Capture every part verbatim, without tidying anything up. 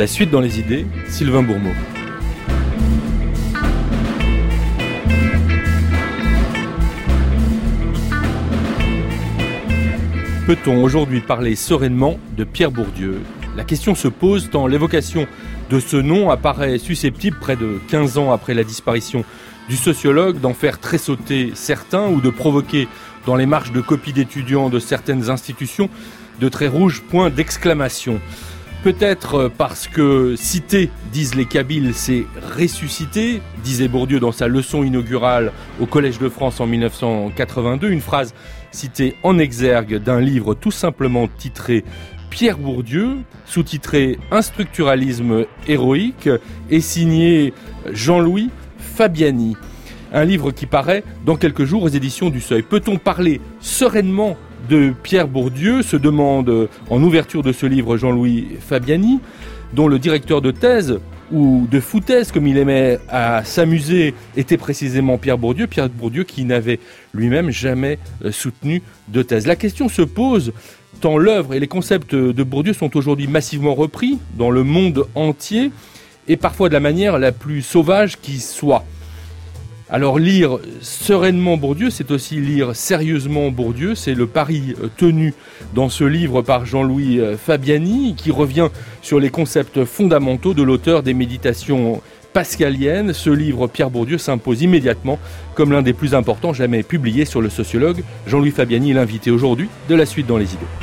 La suite dans les idées, Sylvain Bourmeau. Peut-on aujourd'hui parler sereinement de Pierre Bourdieu ? La question se pose tant l'évocation de ce nom apparaît susceptible, près de quinze ans après la disparition du sociologue, d'en faire tressauter certains ou de provoquer dans les marches de copie d'étudiants de certaines institutions de très rouges points d'exclamation. Peut-être parce que citer, disent les Kabyles, c'est ressusciter, disait Bourdieu dans sa leçon inaugurale au Collège de France en dix-neuf cent quatre-vingt-deux, une phrase citée en exergue d'un livre tout simplement titré Pierre Bourdieu, sous-titré Un structuralisme héroïque et signé Jean-Louis Fabiani. Un livre qui paraît dans quelques jours aux éditions du Seuil. Peut-on parler sereinement de Pierre Bourdieu, se demande en ouverture de ce livre Jean-Louis Fabiani, dont le directeur de thèse, ou de foutaise comme il aimait à s'amuser, était précisément Pierre Bourdieu, Pierre Bourdieu qui n'avait lui-même jamais soutenu de thèse. La question se pose tant l'œuvre et les concepts de Bourdieu sont aujourd'hui massivement repris dans le monde entier et parfois de la manière la plus sauvage qui soit. Alors lire sereinement Bourdieu, c'est aussi lire sérieusement Bourdieu. C'est le pari tenu dans ce livre par Jean-Louis Fabiani qui revient sur les concepts fondamentaux de l'auteur des Méditations pascaliennes. Ce livre, Pierre Bourdieu, s'impose immédiatement comme l'un des plus importants jamais publiés sur le sociologue. Jean-Louis Fabiani est l'invité aujourd'hui de La Suite dans les idées.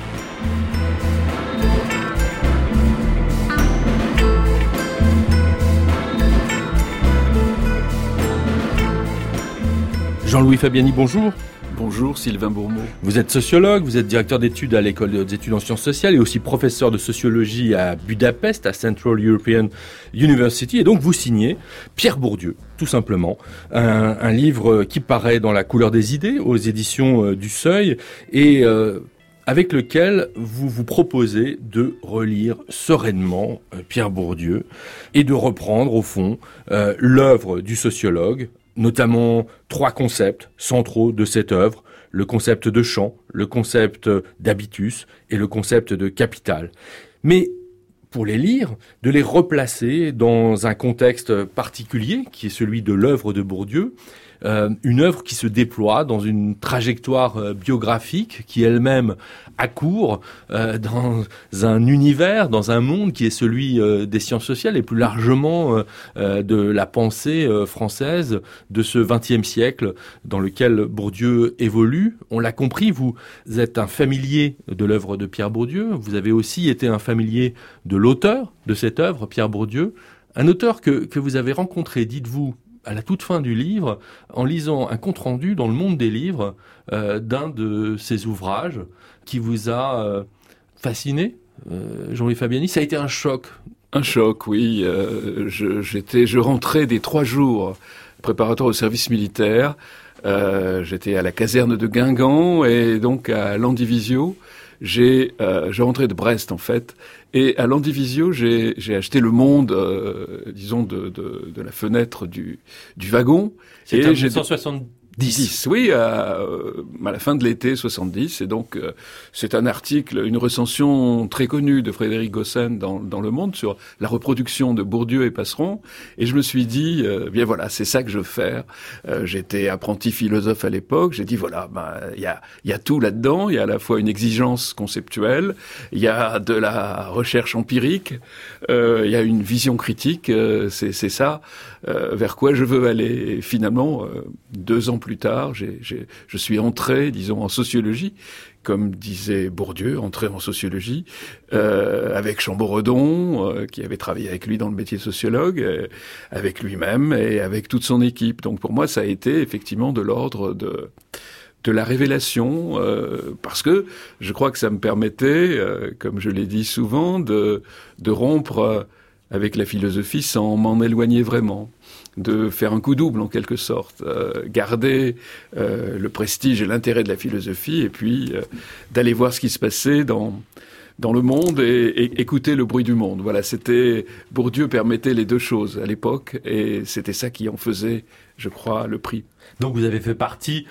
Jean-Louis Fabiani, bonjour. Bonjour Sylvain Bourmeau. Vous êtes sociologue, vous êtes directeur d'études à l'école des hautes études en sciences sociales et aussi professeur de sociologie à Budapest, à Central European University. Et donc vous signez Pierre Bourdieu, tout simplement, un, un livre qui paraît dans La couleur des idées aux éditions du Seuil et euh, avec lequel vous vous proposez de relire sereinement euh, Pierre Bourdieu et de reprendre au fond euh, l'œuvre du sociologue, notamment trois concepts centraux de cette œuvre, le concept de champ, le concept d'habitus et le concept de capital. Mais pour les lire, de les replacer dans un contexte particulier, qui est celui de l'œuvre de Bourdieu, euh, une œuvre qui se déploie dans une trajectoire euh, biographique qui elle-même accourt euh, dans un univers, dans un monde qui est celui euh, des sciences sociales et plus largement euh, euh, de la pensée euh, française de ce vingtième siècle dans lequel Bourdieu évolue. On l'a compris, vous êtes un familier de l'œuvre de Pierre Bourdieu, vous avez aussi été un familier de l'auteur de cette œuvre, Pierre Bourdieu, un auteur que, que vous avez rencontré, dites-vous, à la toute fin du livre, en lisant un compte-rendu dans le Monde des livres euh, d'un de ses ouvrages qui vous a euh, fasciné, euh, Jean-Louis Fabiani. Ça a été un choc. Un choc, oui. Euh, je, j'étais, je rentrais des trois jours préparatoires au service militaire. Euh, j'étais à la caserne de Guingamp et donc à Landivisio. J'ai, euh, j'ai rentré de Brest en fait, et à Landivisio j'ai, j'ai acheté Le Monde, euh, disons de, de, de la fenêtre du, du wagon. C'est en dix-neuf cent soixante-dix. Oui, à, à la fin de l'été soixante-dix, et donc euh, c'est un article, une recension très connue de Frédéric Gossen dans, dans Le Monde sur la reproduction de Bourdieu et Passeron, et je me suis dit, euh, bien voilà, c'est ça que je veux faire. Euh, j'étais apprenti philosophe à l'époque, j'ai dit voilà, ben il y a, il y a tout là-dedans, il y a à la fois une exigence conceptuelle, il y a de la recherche empirique, euh, il y a une vision critique, euh, c'est, c'est ça euh, vers quoi je veux aller. Et finalement, euh, deux ans plus tard, j'ai, j'ai, je suis entré, disons, en sociologie, comme disait Bourdieu, entré en sociologie, euh, avec Chamboredon, euh, qui avait travaillé avec lui dans le métier de sociologue, euh, avec lui-même et avec toute son équipe. Donc pour moi, ça a été effectivement de l'ordre de... de la révélation, euh, parce que je crois que ça me permettait, euh, comme je l'ai dit souvent, de, de rompre avec la philosophie sans m'en éloigner vraiment, de faire un coup double en quelque sorte, euh, garder euh, le prestige et l'intérêt de la philosophie et puis euh, d'aller voir ce qui se passait dans dans le monde et, et écouter le bruit du monde. Voilà, c'était Bourdieu permettait les deux choses à l'époque et c'était ça qui en faisait, je crois, le prix. Donc vous avez fait partie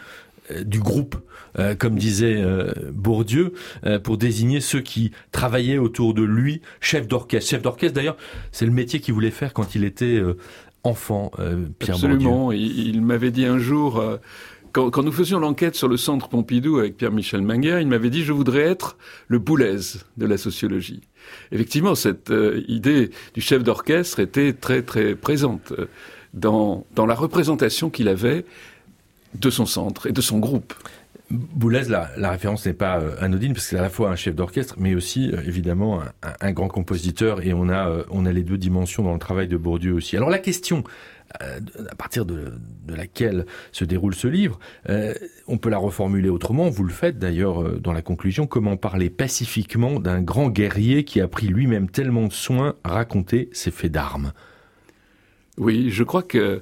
du groupe, euh, comme disait euh, Bourdieu, euh, pour désigner ceux qui travaillaient autour de lui, chef d'orchestre. Chef d'orchestre, d'ailleurs, c'est le métier qu'il voulait faire quand il était euh, enfant, euh, Pierre Absolument. Bourdieu. Il, il m'avait dit un jour, euh, quand, quand nous faisions l'enquête sur le Centre Pompidou avec Pierre-Michel Menger, il m'avait dit « Je voudrais être le Boulez de la sociologie ». Effectivement, cette euh, idée du chef d'orchestre était très très présente euh, dans, dans la représentation qu'il avait de son centre et de son groupe. Boulez, la, la référence n'est pas euh, anodine, parce que c'est à la fois un chef d'orchestre, mais aussi, euh, évidemment, un, un grand compositeur, et on a, euh, on a les deux dimensions dans le travail de Bourdieu aussi. Alors la question, euh, à partir de, de laquelle se déroule ce livre, euh, on peut la reformuler autrement, vous le faites d'ailleurs euh, dans la conclusion, comment parler pacifiquement d'un grand guerrier qui a pris lui-même tellement de soin à raconter ses faits d'armes. Oui, je crois que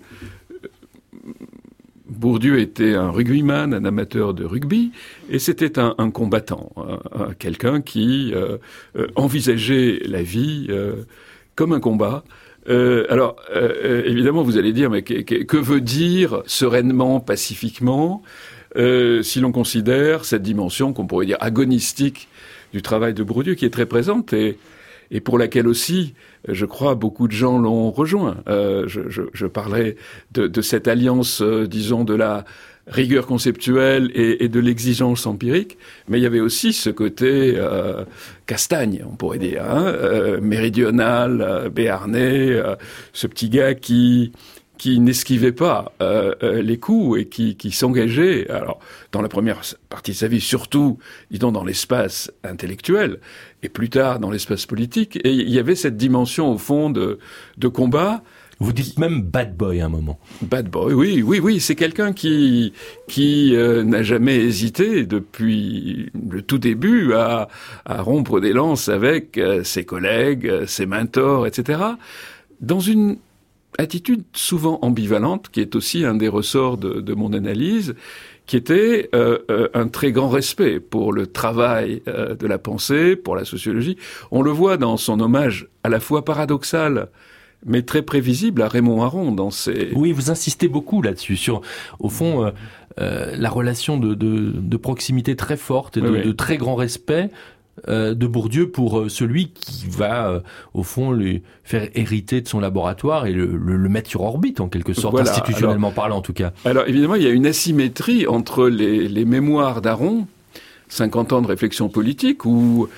Bourdieu était un rugbyman, un amateur de rugby, et c'était un, un combattant, un, un, quelqu'un qui euh, euh, envisageait la vie euh, comme un combat. Euh, alors, euh, évidemment, vous allez dire, mais que, que, que veut dire sereinement, pacifiquement, euh, si l'on considère cette dimension qu'on pourrait dire agonistique du travail de Bourdieu, qui est très présente et et pour laquelle aussi, je crois, beaucoup de gens l'ont rejoint. Euh, je, je, je parlais de, de cette alliance, euh, disons, de la rigueur conceptuelle et, et de l'exigence empirique, mais il y avait aussi ce côté euh, castagne, on pourrait dire, hein, euh, méridional, euh, béarnais, euh, ce petit gars qui qui n'esquivait pas euh, euh, les coups et qui, qui s'engageait, alors dans la première partie de sa vie, surtout, disons, dans l'espace intellectuel, et plus tard dans l'espace politique. Et il y avait cette dimension, au fond, de, de combat. Vous dites même bad boy à un moment. Bad boy, oui, oui, oui. C'est quelqu'un qui qui euh, n'a jamais hésité depuis le tout début à, à rompre des lances avec euh, ses collègues, euh, ses mentors, et cetera. Dans une attitude souvent ambivalente, qui est aussi un des ressorts de, de mon analyse, qui était euh, euh, un très grand respect pour le travail euh, de la pensée, pour la sociologie. On le voit dans son hommage à la fois paradoxal, mais très prévisible à Raymond Aron dans ses... Oui, vous insistez beaucoup là-dessus, sur, au fond, euh, euh, la relation de, de, de proximité très forte et de, oui, oui. de très grand respect euh, de Bourdieu pour euh, celui qui va, euh, au fond, lui faire hériter de son laboratoire et le, le, le mettre sur orbite, en quelque sorte, voilà, institutionnellement alors, parlant, en tout cas. Alors, évidemment, il y a une asymétrie entre les, les mémoires d'Aron, cinquante ans de réflexion politique, où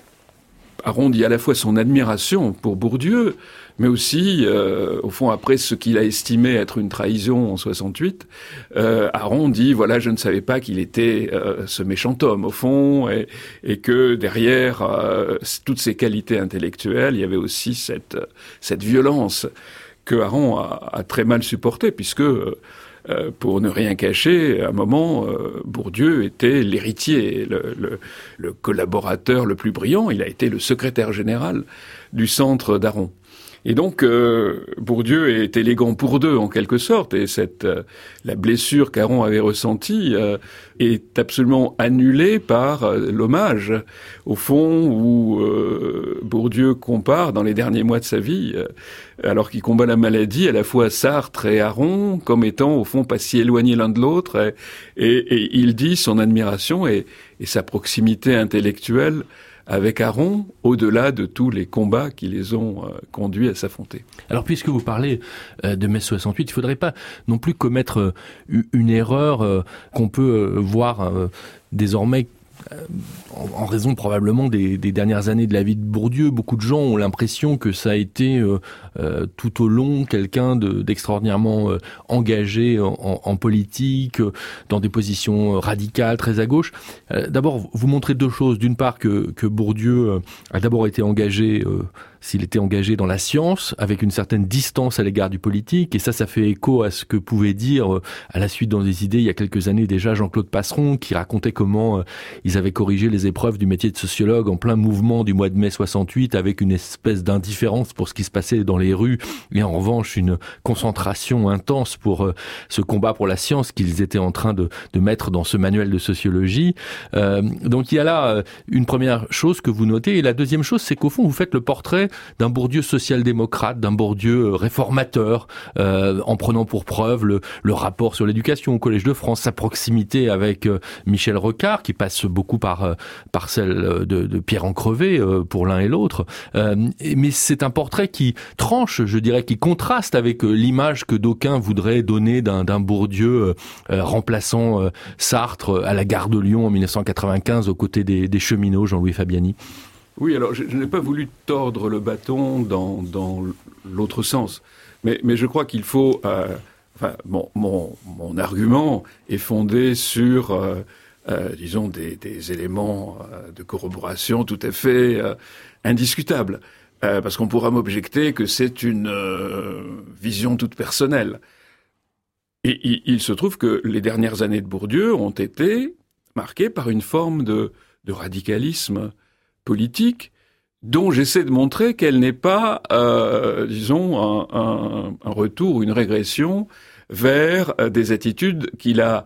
Aron dit à la fois son admiration pour Bourdieu, mais aussi, euh, au fond, après ce qu'il a estimé être une trahison en soixante-huit, euh, Aron dit, voilà, je ne savais pas qu'il était euh, ce méchant homme, au fond, et, et que derrière euh, toutes ses qualités intellectuelles, il y avait aussi cette, cette violence que Aron a, a très mal supportée, puisque... Euh, Euh, pour ne rien cacher, à un moment, euh, Bourdieu était l'héritier, le, le, le collaborateur le plus brillant. Il a été le secrétaire général du centre d'Aron. Et donc, euh, Bourdieu est élégant pour deux, en quelque sorte, et cette euh, la blessure qu'Aron avait ressentie euh, est absolument annulée par euh, l'hommage, au fond, où euh, Bourdieu compare, dans les derniers mois de sa vie, euh, alors qu'il combat la maladie, à la fois Sartre et Aron, comme étant, au fond, pas si éloignés l'un de l'autre, et, et, et il dit son admiration et, et sa proximité intellectuelle avec Aron, au-delà de tous les combats qui les ont euh, conduits à s'affronter. Alors, puisque vous parlez euh, de mai soixante-huit, il ne faudrait pas non plus commettre euh, une erreur euh, qu'on peut euh, voir euh, désormais en raison probablement des, des dernières années de la vie de Bourdieu. Beaucoup de gens ont l'impression que ça a été euh, euh, tout au long quelqu'un de, d'extraordinairement euh, engagé en, en, en politique, euh, dans des positions radicales, très à gauche. Euh, d'abord, vous montrez deux choses. D'une part, que, que Bourdieu euh, a d'abord été engagé, euh, s'il était engagé dans la science, avec une certaine distance à l'égard du politique, et ça, ça fait écho à ce que pouvait dire euh, à la suite dans des idées, il y a quelques années déjà, Jean-Claude Passeron, qui racontait comment euh, ils avaient corrigé les épreuves du métier de sociologue en plein mouvement du mois de mai soixante-huit, avec une espèce d'indifférence pour ce qui se passait dans les rues, et en revanche une concentration intense pour euh, ce combat pour la science qu'ils étaient en train de, de mettre dans ce manuel de sociologie. Euh, donc il y a là euh, une première chose que vous notez, et la deuxième chose, c'est qu'au fond, vous faites le portrait d'un Bourdieu social-démocrate, d'un Bourdieu réformateur, euh, en prenant pour preuve le, le rapport sur l'éducation au Collège de France, sa proximité avec euh, Michel Rocard, qui passe beaucoup par, euh, par celle de, de Pierre Encrevé euh, pour l'un et l'autre. Euh, mais c'est un portrait qui tranche, je dirais, qui contraste avec euh, l'image que d'aucuns voudraient donner d'un, d'un Bourdieu euh, remplaçant euh, Sartre à la gare de Lyon en mille neuf cent quatre-vingt-quinze aux côtés des, des cheminots, Jean-Louis Fabiani. Oui, alors je, je n'ai pas voulu tordre le bâton dans, dans l'autre sens, mais, mais je crois qu'il faut... Euh, enfin, mon, mon, mon argument est fondé sur, euh, euh, disons, des, des éléments euh, de corroboration tout à fait euh, indiscutables. Euh, parce qu'on pourra m'objecter que c'est une euh, vision toute personnelle. Et il, il se trouve que les dernières années de Bourdieu ont été marquées par une forme de, de radicalisme politique dont j'essaie de montrer qu'elle n'est pas, euh, disons, un, un, un retour ou une régression vers des attitudes qu'il a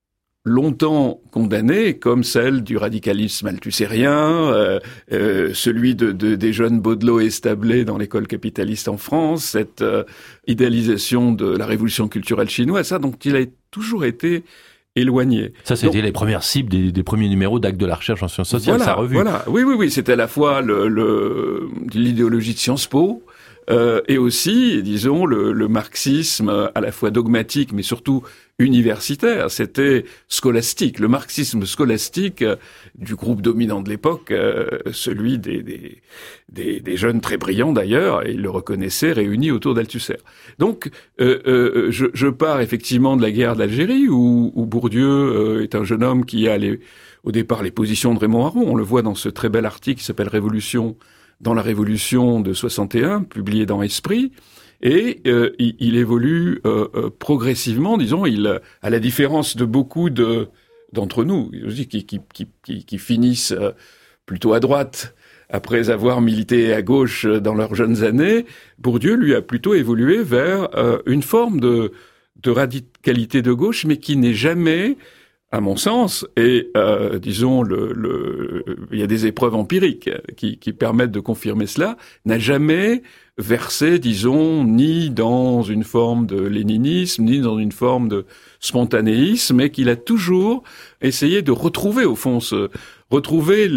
longtemps condamnées, comme celle du radicalisme althusserien, euh, euh, celui de, de, des jeunes Baudelot establés dans l'école capitaliste en France, cette euh, idéalisation de la révolution culturelle chinoise, ça, donc il a toujours été éloigné. Ça, c'était donc les premières cibles des, des premiers numéros d'Actes de la Recherche en sciences sociales, voilà, sa revue. Voilà, oui, oui, oui, c'était à la fois le, le, l'idéologie de Sciences Po, euh, et aussi, disons, le, le marxisme à la fois dogmatique, mais surtout universitaire. C'était scolastique, le marxisme scolastique euh, du groupe dominant de l'époque, euh, celui des, des, des, des jeunes très brillants d'ailleurs, et ils le reconnaissaient, réunis autour d'Althusser. Donc, euh, euh, je, je pars effectivement de la guerre d'Algérie, où, où Bourdieu euh, est un jeune homme qui a les, au départ les positions de Raymond Aron. On le voit dans ce très bel article qui s'appelle « Révolution » dans la Révolution de soixante et un, publié dans Esprit. Et euh, il, il évolue euh, euh, progressivement, disons, il, à la différence de beaucoup de d'entre nous, qui, qui, qui, qui, qui finissent euh, plutôt à droite après avoir milité à gauche dans leurs jeunes années, Bourdieu, lui, a plutôt évolué vers euh, une forme de, de radicalité de gauche, mais qui n'est jamais, à mon sens, et euh, disons, le, le, il y a des épreuves empiriques qui, qui permettent de confirmer cela, n'a jamais versé, disons, ni dans une forme de léninisme, ni dans une forme de spontanéisme, mais qu'il a toujours essayé de retrouver, au fond, ce, retrouver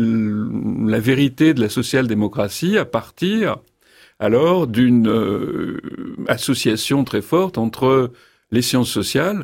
la vérité de la social-démocratie à partir, alors, d'une euh, association très forte entre les sciences sociales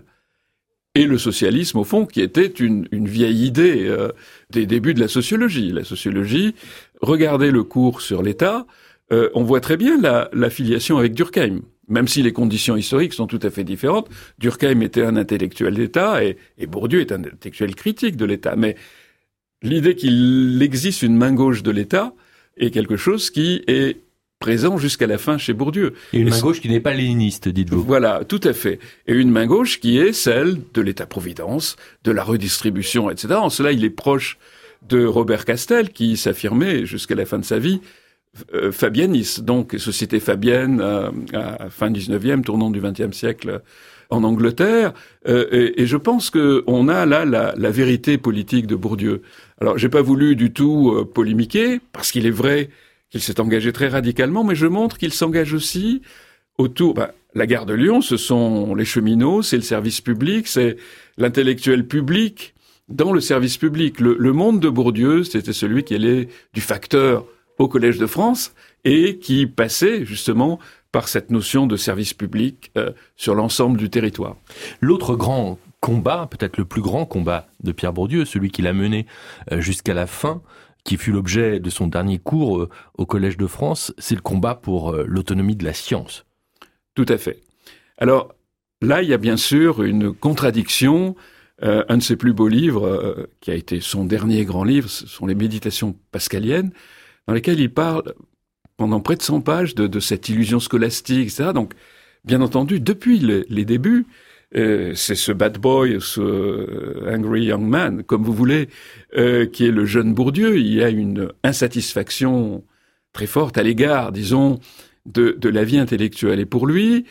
et le socialisme, au fond, qui était une, une vieille idée euh, des débuts de la sociologie. La sociologie, regardez le cours sur l'État, euh, on voit très bien la, la filiation avec Durkheim. Même si les conditions historiques sont tout à fait différentes, Durkheim était un intellectuel d'État et, et Bourdieu est un intellectuel critique de l'État. Mais l'idée qu'il existe une main gauche de l'État est quelque chose qui est présent jusqu'à la fin chez Bourdieu. Et une main gauche qui n'est pas léniniste, dites-vous. Voilà, tout à fait. Et une main gauche qui est celle de l'État-providence, de la redistribution, et cetera. En cela, il est proche de Robert Castel, qui s'affirmait jusqu'à la fin de sa vie euh, fabianiste. Donc, société fabienne euh, à fin dix-neuvième, tournant du vingtième siècle en Angleterre. Euh, et, et je pense qu'on a là la, la vérité politique de Bourdieu. Alors, j'ai pas voulu du tout euh, polémiquer, parce qu'il est vrai qu'il s'est engagé très radicalement, mais je montre qu'il s'engage aussi autour... Ben, la gare de Lyon, ce sont les cheminots, c'est le service public, c'est l'intellectuel public dans le service public. Le, le monde de Bourdieu, c'était celui qui allait du facteur au Collège de France et qui passait justement par cette notion de service public euh, sur l'ensemble du territoire. L'autre grand combat, peut-être le plus grand combat de Pierre Bourdieu, celui qu'il a mené euh, jusqu'à la fin, qui fut l'objet de son dernier cours euh, au Collège de France, c'est le combat pour euh, l'autonomie de la science. Tout à fait. Alors, là, il y a bien sûr une contradiction. Euh, un de ses plus beaux livres, euh, qui a été son dernier grand livre, ce sont les Méditations pascaliennes, dans lesquelles il parle pendant près de cent pages de, de cette illusion scolastique, et cetera. Donc, bien entendu, depuis le, les débuts, Euh, c'est ce bad boy, ce euh, angry young man, comme vous voulez, euh, qui est le jeune Bourdieu. Il y a une insatisfaction très forte à l'égard, disons, de, de la vie intellectuelle. Et pour lui,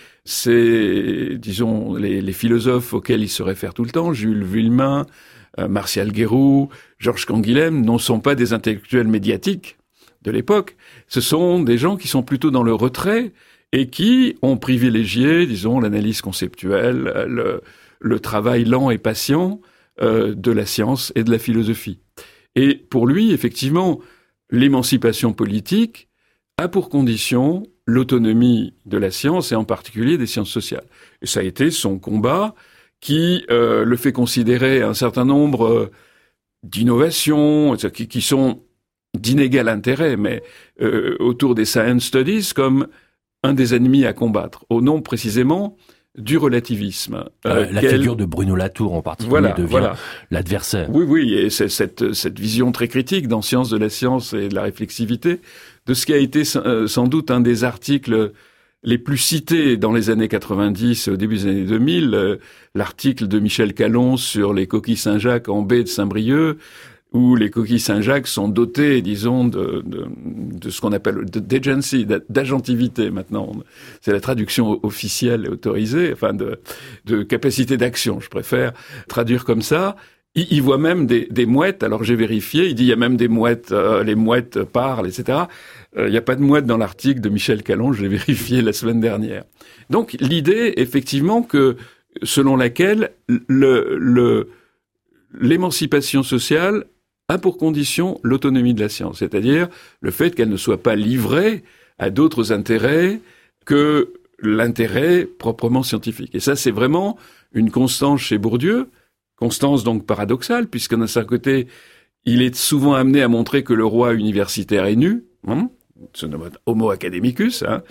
c'est, disons, les, les philosophes auxquels il se réfère tout le temps, Jules Villemin, euh, Martial Guéroult, Georges Canguilhem, ne sont pas des intellectuels médiatiques, de l'époque, ce sont des gens qui sont plutôt dans le retrait et qui ont privilégié, disons, l'analyse conceptuelle, le, le travail lent et patient euh, de la science et de la philosophie. Et pour lui, effectivement, l'émancipation politique a pour condition l'autonomie de la science et en particulier des sciences sociales. Et ça a été son combat qui euh, le fait considérer un certain nombre euh, d'innovations qui, qui sont d'inégal intérêt, mais euh, autour des science studies comme un des ennemis à combattre, au nom précisément du relativisme. Euh, la quel... figure de Bruno Latour en particulier voilà, devient voilà. l'adversaire. Oui, oui, et c'est cette, cette vision très critique dans Sciences de la science et de la réflexivité de ce qui a été euh, sans doute un des articles les plus cités dans les années quatre-vingt-dix et au début des années deux mille, euh, l'article de Michel Calon sur les coquilles Saint-Jacques en baie de Saint-Brieuc, où les coquilles Saint-Jacques sont dotées, disons, de, de, de ce qu'on appelle d'agency, d'agentivité maintenant. C'est la traduction officielle et autorisée, enfin de, de capacité d'action, je préfère traduire comme ça. Il, il voit même des, des mouettes, alors j'ai vérifié, il dit il y a même des mouettes, euh, les mouettes parlent, et cetera. Euh, il n'y a pas de mouettes dans l'article de Michel Calon, je l'ai vérifié la semaine dernière. Donc l'idée, effectivement, que selon laquelle le, le, l'émancipation sociale a pour condition l'autonomie de la science, c'est-à-dire le fait qu'elle ne soit pas livrée à d'autres intérêts que l'intérêt proprement scientifique. Et ça, c'est vraiment une constance chez Bourdieu, constance donc paradoxale, puisque d'un certain côté, il est souvent amené à montrer que le roi universitaire est nu, hein, ce nom homo academicus, hein,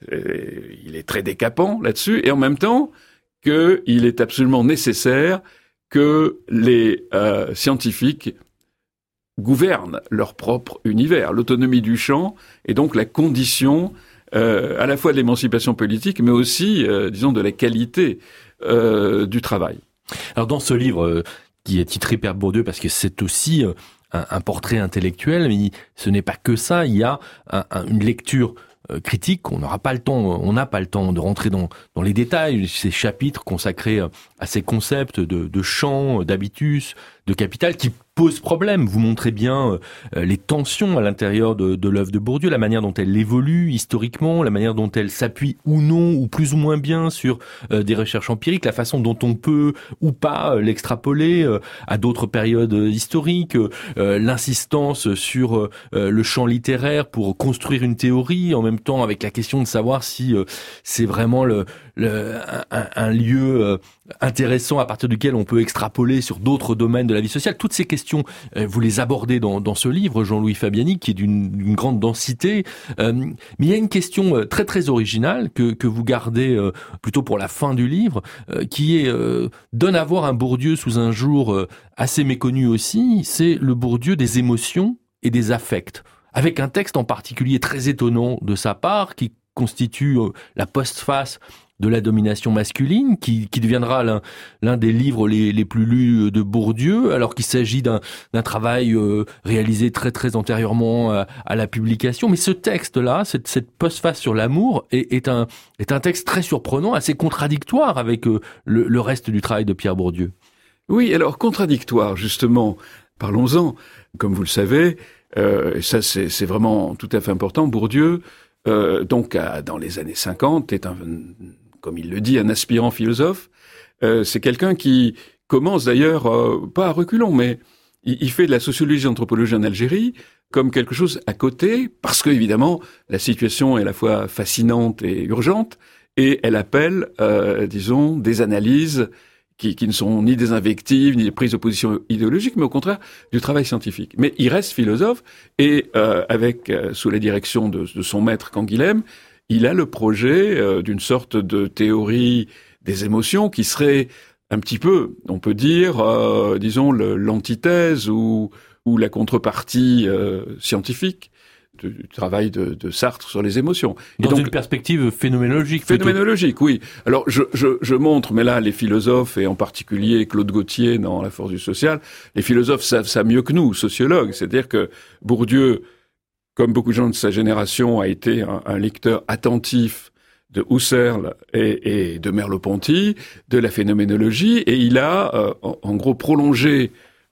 il est très décapant là-dessus, et en même temps qu'il est absolument nécessaire que les euh, scientifiques gouvernent leur propre univers. L'autonomie du champ est donc la condition euh, à la fois de l'émancipation politique, mais aussi, euh, disons, de la qualité euh, du travail. Alors dans ce livre euh, qui est titré Pierre Bourdieu, parce que c'est aussi euh, un, un portrait intellectuel, mais ce n'est pas que ça, il y a un, un, une lecture euh, critique. On n'aura pas le temps, on n'a pas le temps de rentrer dans, dans les détails, ces chapitres consacrés à ces concepts de, de champ, d'habitus, de capital qui pose problème. Vous montrez bien euh, les tensions à l'intérieur de, de l'œuvre de Bourdieu, la manière dont elle évolue historiquement, la manière dont elle s'appuie ou non, ou plus ou moins bien sur euh, des recherches empiriques, la façon dont on peut ou pas euh, l'extrapoler euh, à d'autres périodes historiques, euh, l'insistance sur euh, le champ littéraire pour construire une théorie, en même temps avec la question de savoir si euh, c'est vraiment le, le, un, un lieu euh, intéressant à partir duquel on peut extrapoler sur d'autres domaines de la vie sociale. Toutes ces questions, euh, vous les abordez dans, dans ce livre, Jean-Louis Fabiani, qui est d'une, d'une grande densité. Euh, mais il y a une question très très originale que, que vous gardez euh, plutôt pour la fin du livre, euh, qui est euh, donne à voir un Bourdieu sous un jour euh, assez méconnu aussi. C'est le Bourdieu des émotions et des affects, avec un texte en particulier très étonnant de sa part, qui constitue euh, la postface de la domination masculine, qui, qui deviendra l'un, l'un des livres les, les plus lus de Bourdieu, alors qu'il s'agit d'un, d'un travail euh, réalisé très très antérieurement à, à la publication. Mais ce texte-là, cette, cette postface sur l'amour, est, est, un, est un texte très surprenant, assez contradictoire avec euh, le, le reste du travail de Pierre Bourdieu. Oui, alors contradictoire, justement. Parlons-en. Comme vous le savez, euh, et ça c'est, c'est vraiment tout à fait important, Bourdieu, euh, donc à, dans les années cinquante, est un... comme il le dit, un aspirant philosophe. Euh, c'est quelqu'un qui commence d'ailleurs, euh, pas à reculons, mais il, il fait de la sociologie et anthropologie en Algérie comme quelque chose à côté, parce que évidemment la situation est à la fois fascinante et urgente, et elle appelle, euh, disons, des analyses qui, qui ne sont ni des invectives, ni des prises de position idéologiques, mais au contraire du travail scientifique. Mais il reste philosophe, et euh, avec euh, sous la direction de, de son maître Canguilhem, il a le projet euh, d'une sorte de théorie des émotions qui serait un petit peu, on peut dire, euh, disons, le, l'antithèse ou, ou la contrepartie euh, scientifique du, du travail de, de Sartre sur les émotions. Et Dans donc, une perspective phénoménologique. Phénoménologique, plutôt. Oui. Alors, je, je, je montre, mais là, les philosophes, et en particulier Claude Gauthier dans La force du social, les philosophes savent ça mieux que nous, sociologues. C'est-à-dire que Bourdieu, comme beaucoup de gens de sa génération, a été un, un lecteur attentif de Husserl et, et de Merleau-Ponty, de la phénoménologie, et il a, euh, en, en gros, prolongé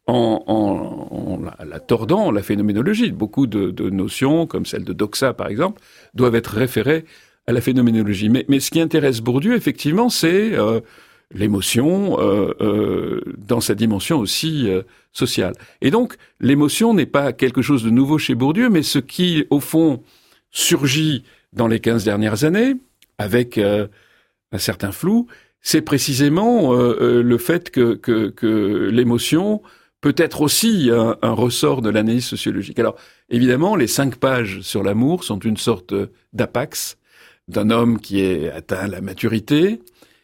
en, en, en la, la tordant la phénoménologie. Beaucoup de, de notions, comme celle de Doxa par exemple, doivent être référées à la phénoménologie. Mais, mais ce qui intéresse Bourdieu, effectivement, c'est euh, l'émotion euh, euh, dans sa dimension aussi euh, sociale. Et donc, l'émotion n'est pas quelque chose de nouveau chez Bourdieu, mais ce qui, au fond, surgit dans les quinze dernières années, avec euh, un certain flou, c'est précisément euh, euh, le fait que, que, que l'émotion peut être aussi un, un ressort de l'analyse sociologique. Alors, évidemment, les cinq pages sur l'amour sont une sorte d'apax d'un homme qui est atteint la maturité.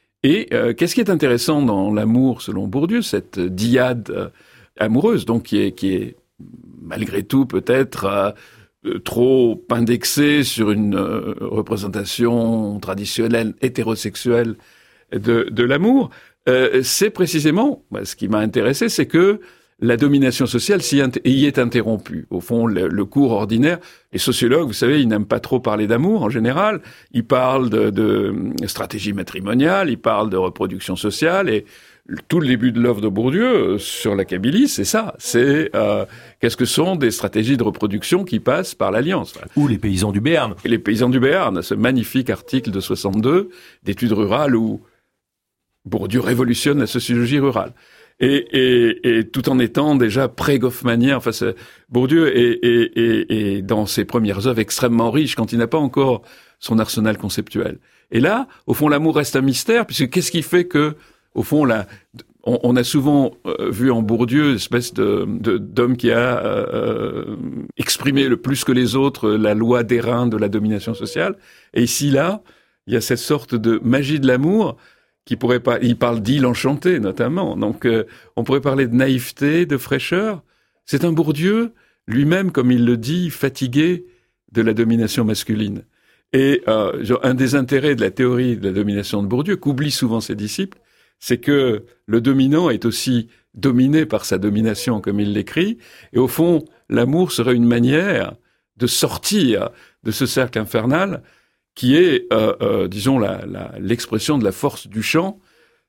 Et euh, qu'est-ce qui est intéressant dans l'amour, selon Bourdieu, cette dyade euh, amoureuse, donc qui est, qui est malgré tout peut-être euh, trop indexée sur une euh, représentation traditionnelle hétérosexuelle de, de l'amour, euh, c'est précisément, bah, ce qui m'a intéressé, c'est que la domination sociale s'y int- y est interrompue. Au fond, le, le cours ordinaire, les sociologues, vous savez, ils n'aiment pas trop parler d'amour en général. Ils parlent de, de stratégie matrimoniale, ils parlent de reproduction sociale, et tout le début de l'œuvre de Bourdieu sur la Kabylie, c'est ça. C'est euh, qu'est-ce que sont des stratégies de reproduction qui passent par l'alliance. Ou les paysans du Béarn. Et les paysans du Béarn, ce magnifique article de soixante-deux d'études rurales où Bourdieu révolutionne la sociologie rurale. Et, et, et tout en étant déjà pré-goffmanien, enfin, c'est, Bourdieu est, est, est, est dans ses premières œuvres extrêmement riche quand il n'a pas encore son arsenal conceptuel. Et là, au fond, l'amour reste un mystère, puisque qu'est-ce qui fait que, au fond, la, on, on a souvent euh, vu en Bourdieu une espèce de, de d'homme qui a euh, exprimé le plus que les autres la loi d'airain de la domination sociale. Et ici, là, il y a cette sorte de magie de l'amour qui pourrait pas, il parle d'île enchantée notamment, donc euh, on pourrait parler de naïveté, de fraîcheur. C'est un Bourdieu lui-même, comme il le dit, fatigué de la domination masculine. Et euh, un des intérêts de la théorie de la domination de Bourdieu, qu'oublient souvent ses disciples, c'est que le dominant est aussi dominé par sa domination, comme il l'écrit, et au fond, l'amour serait une manière de sortir de ce cercle infernal qui est, euh, euh, disons, la, la, l'expression de la force du champ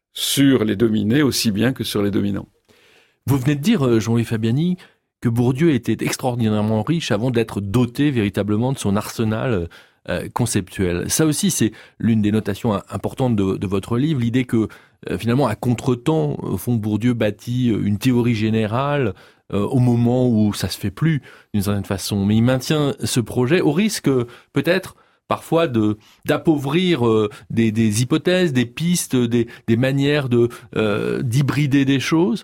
sur les dominés aussi bien que sur les dominants. Vous venez de dire, Jean-Louis Fabiani, que Bourdieu était extraordinairement riche avant d'être doté véritablement de son arsenal euh, conceptuel. Ça aussi, c'est l'une des notations importantes de, de votre livre, l'idée que, euh, finalement, à contre-temps, au fond, Bourdieu bâtit une théorie générale euh, au moment où ça se fait plus, d'une certaine façon. Mais il maintient ce projet au risque, peut-être, parfois de d'appauvrir euh, des, des hypothèses, des pistes, des, des manières de euh, d'hybrider des choses.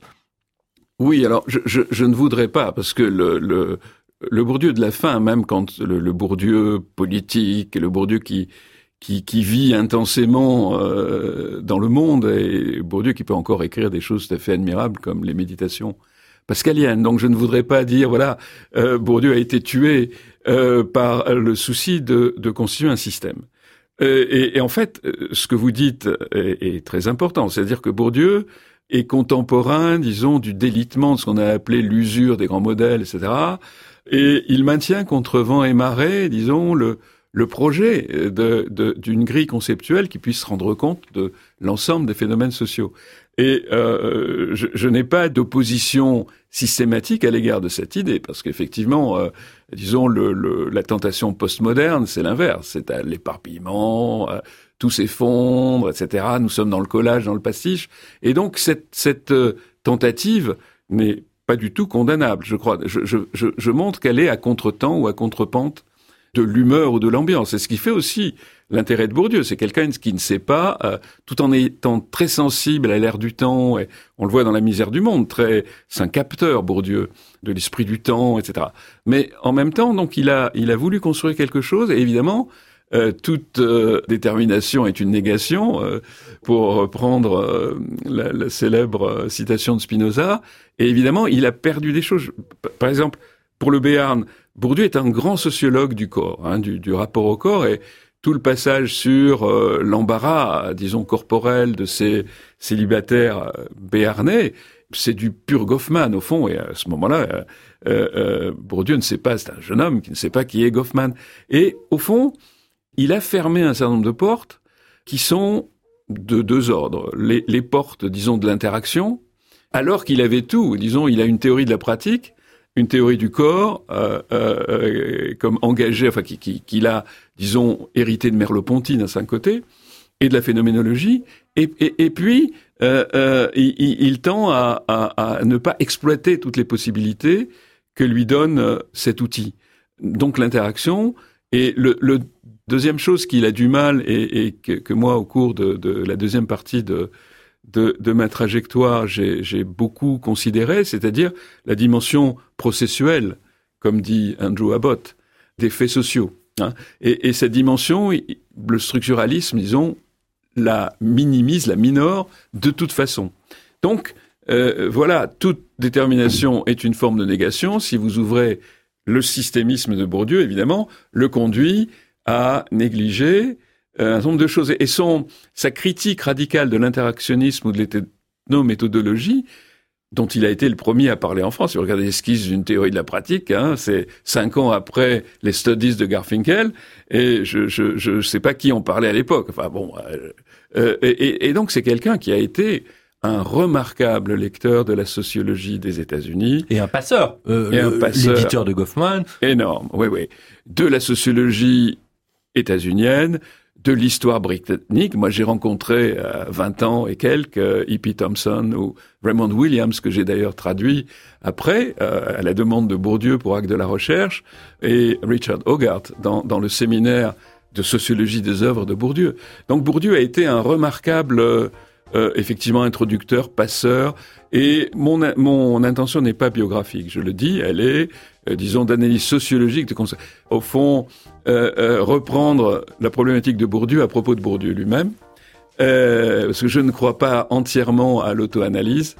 Oui, alors je, je, je ne voudrais pas, parce que le, le, le Bourdieu de la fin, même quand le, le Bourdieu politique, le Bourdieu qui qui, qui vit intensément euh, dans le monde, et Bourdieu qui peut encore écrire des choses tout à fait admirables comme les méditations pascaliennes. Donc je ne voudrais pas dire, voilà, euh, Bourdieu a été tué euh, par le souci de, de constituer un système. Euh, et, et en fait, ce que vous dites est, est très important. C'est-à-dire que Bourdieu est contemporain, disons, du délitement de ce qu'on a appelé l'usure des grands modèles, et cetera. Et il maintient contre vent et marée, disons, le, le projet de, de, d'une grille conceptuelle qui puisse rendre compte de l'ensemble des phénomènes sociaux. Et euh, je, je n'ai pas d'opposition systématique à l'égard de cette idée, parce qu'effectivement, euh, disons, le, le, la tentation postmoderne, c'est l'inverse, c'est à l'éparpillement, euh, tout s'effondre, et cetera. Nous sommes dans le collage, dans le pastiche, et donc cette, cette euh, tentative n'est pas du tout condamnable. Je crois, je, je, je, je montre qu'elle est à contretemps ou à contrepente de l'humeur ou de l'ambiance. C'est ce qui fait aussi l'intérêt de Bourdieu. C'est quelqu'un qui ne sait pas, euh, tout en étant très sensible à l'air du temps, et on le voit dans La misère du monde, très, c'est un capteur, Bourdieu, de l'esprit du temps, et cetera. Mais en même temps, donc, il a, il a voulu construire quelque chose, et évidemment, euh, toute euh, détermination est une négation, euh, pour reprendre euh, la, la célèbre citation de Spinoza, et évidemment, il a perdu des choses. Par exemple, pour le Béarn, Bourdieu est un grand sociologue du corps, hein, du, du rapport au corps, et tout le passage sur euh, l'embarras, disons, corporel de ces célibataires euh, béarnais, c'est du pur Goffman, au fond, et à ce moment-là, euh, euh, Bourdieu ne sait pas, c'est un jeune homme qui ne sait pas qui est Goffman. Et au fond, il a fermé un certain nombre de portes qui sont de deux ordres. Les, les portes, disons, de l'interaction, alors qu'il avait tout. Disons, il a une théorie de la pratique, une théorie du corps, euh, euh, comme engagé, enfin, qu'il qui, qui a, disons, hérité de Merleau-Ponty d'un certain côté, et de la phénoménologie, et, et, et puis euh, euh, il, il tend à, à, à ne pas exploiter toutes les possibilités que lui donne euh, cet outil. Donc l'interaction, et le, le deuxième chose qu'il a du mal, et, et que, que moi, au cours de, de la deuxième partie de, de, de ma trajectoire, j'ai, j'ai beaucoup considéré, c'est-à-dire la dimension processuelle, comme dit Andrew Abbott, des faits sociaux. Hein. Et, et cette dimension, le structuralisme, disons, la minimise, la minore, de toute façon. Donc, euh, voilà, toute détermination est une forme de négation. Si vous ouvrez le systémisme de Bourdieu, évidemment, le conduit à négliger euh, un certain nombre de choses. Et son, sa critique radicale de l'interactionnisme ou de l'ethnométhodologie, dont il a été le premier à parler en France. Si vous regardez l'esquisse d'une théorie de la pratique, hein, c'est cinq ans après les studies de Garfinkel, et je je je sais pas qui en parlait à l'époque. Enfin bon, euh, euh, et, et donc c'est quelqu'un qui a été un remarquable lecteur de la sociologie des États-Unis et un passeur, euh, et le, un passeur l'éditeur de Goffman, énorme, oui oui, de la sociologie états-unienne, de l'histoire britannique. Moi, j'ai rencontré à euh, vingt ans et quelques euh, E P Thompson ou Raymond Williams, que j'ai d'ailleurs traduit après, euh, à la demande de Bourdieu pour Actes de la Recherche, et Richard Hogarth dans, dans le séminaire de sociologie des œuvres de Bourdieu. Donc Bourdieu a été un remarquable, euh, euh, effectivement, introducteur, passeur, et mon, mon intention n'est pas biographique, je le dis, elle est, euh, disons, d'analyse sociologique, de concept. Au fond, euh, euh, reprendre la problématique de Bourdieu à propos de Bourdieu lui-même, euh, parce que je ne crois pas entièrement à l'auto-analyse,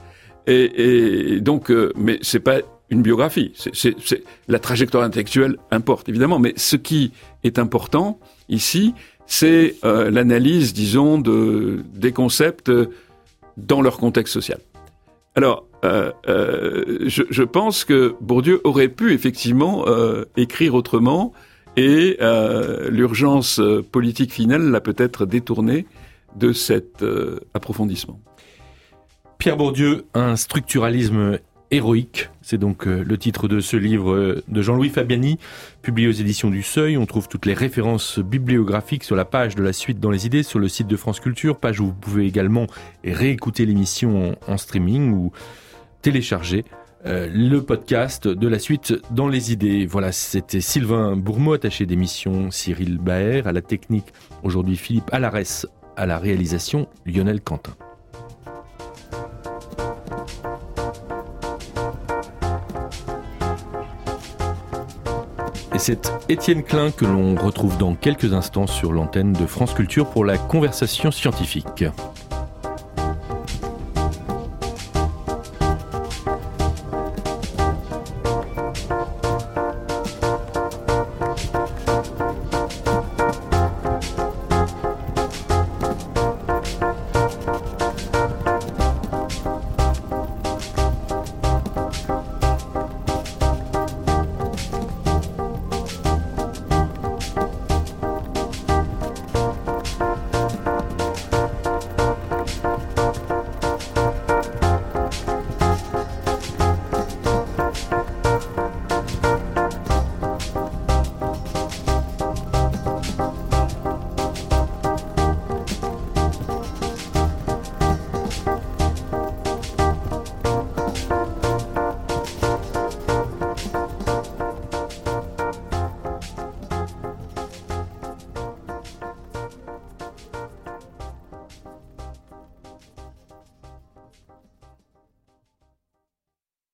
et, et donc, euh, mais c'est pas une biographie, c'est, c'est, c'est, la trajectoire intellectuelle importe, évidemment, mais ce qui est important, ici, c'est euh, l'analyse, disons, de, des concepts dans leur contexte social. Alors, euh, euh, je, je pense que Bourdieu aurait pu effectivement euh, écrire autrement, et euh, l'urgence politique finale l'a peut-être détourné de cet euh, approfondissement. Pierre Bourdieu, un structuralisme héroïque, c'est donc euh, le titre de ce livre de Jean-Louis Fabiani, publié aux éditions du Seuil. On trouve toutes les références bibliographiques sur la page de la suite dans les idées, sur le site de France Culture, page où vous pouvez également réécouter l'émission en, en streaming ou télécharger euh, le podcast de la suite dans les idées. Voilà, c'était Sylvain Bourmeau, attaché d'émission, Cyril Baer, à la technique, aujourd'hui Philippe Alarès, à la réalisation Lionel Quentin. Et c'est Étienne Klein que l'on retrouve dans quelques instants sur l'antenne de France Culture pour la conversation scientifique.